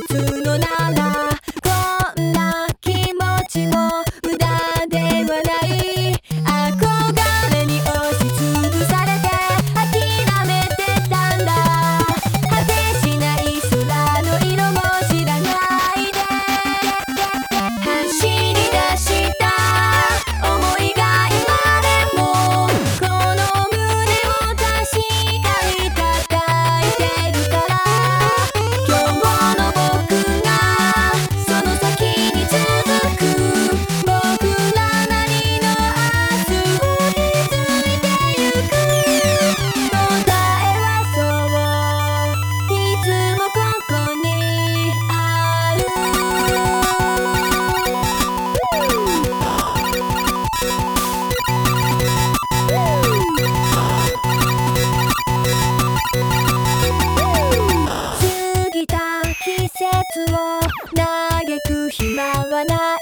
つのならこんな気持ちも無駄ではない。憧れに押しつぶされて諦めてたんだ。果てしない空の色も知らないで走り出した想いが今でもこの胸を確かに叩いてるから。今日の僕がその先に続く僕らなりの明日を築いてゆく。答えはそういつもここにある。過ぎた季節を嘆く暇はない。